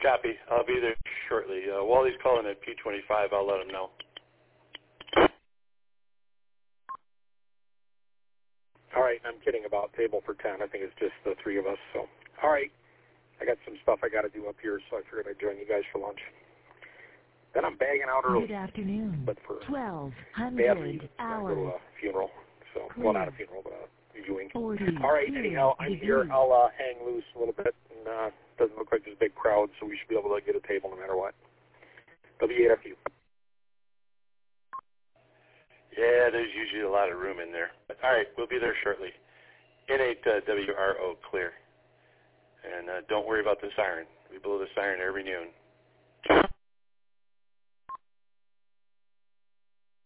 Copy. I'll be there shortly. Wally's calling at P25. I'll let him know. All right, I'm kidding about table for 10. I think it's just the three of us. So, all right, I got some stuff I got to do up here, so I figured I'd join you guys for lunch. Then I'm bagging out early. Good afternoon. But for 1200 hours. I go to a funeral. So, Clear. well, not a funeral, but a viewing. 42 All right, anyhow, I'm here. I'll hang loose a little bit. And doesn't look like there's a big crowd, so we should be able to get a table no matter what. W8FU. Yeah, there's usually a lot of room in there. All right, we'll be there shortly. N8WRO clear. And don't worry about the siren. We blow the siren every noon.